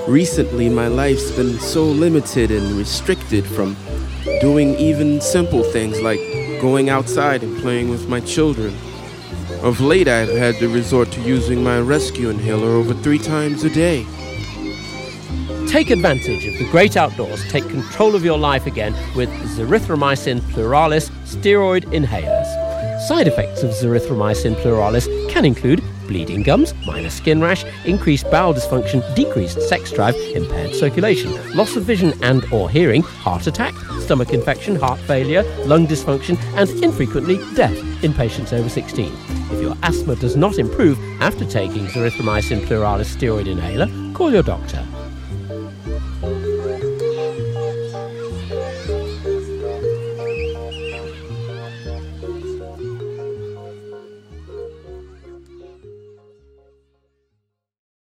Recently, my life's been so limited and restricted from doing even simple things like going outside and playing with my children. Of late, I've had to resort to using my rescue inhaler over 3 times a day. Take advantage of the great outdoors. Take control of your life again with Zithromycin pluralis steroid inhalers. Side effects of Zithromycin pluralis can include bleeding gums, minor skin rash, increased bowel dysfunction, decreased sex drive, impaired circulation, loss of vision and or hearing, heart attack, stomach infection, heart failure, lung dysfunction, and infrequently death in patients over 16. If your asthma does not improve after taking Zithromycin pluralis steroid inhaler, call your doctor.